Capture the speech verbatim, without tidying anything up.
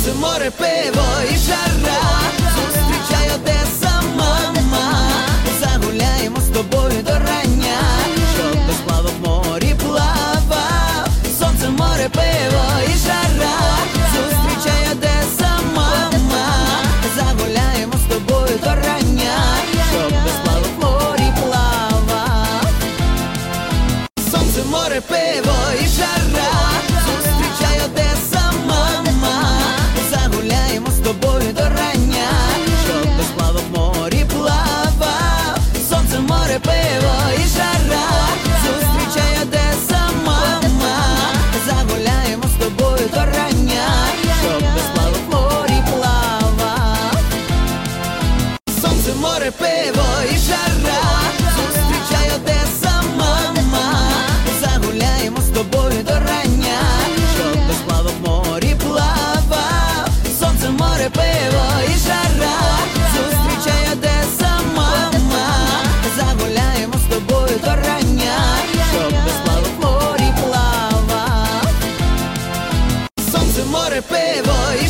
Сонце, море, пиво і жара, зустрічай Одеса, мама. Загуляємо з тобою до рання, щоб без плавок в морі плавав. Сонце, море, пиво і жара, зустрічай Одеса, мама. Загуляємо з тобою до рання, щоб без плавок в морі плавав. Сонце, море, пиво і жара, зустрічай Одеса, мама. Загуляємо з тобою до рання, щоб без плавок в морі плавав. Сонце, море, пиво і жара, зустрічай Одеса, мама. Загуляємо з тобою до рання, щоб без плавок в морі плавав. Сонце, море, пиво і жара, зустрічай Одеса, мама. Загуляємо з тобою до рання, щоб без плавок в морі плавав. Сонце, море, пиво і жара, зустрічай Одеса, мама. Загуляємо з тобою до рання, щоб без плавок в морі плавав. Сонце, море, пиво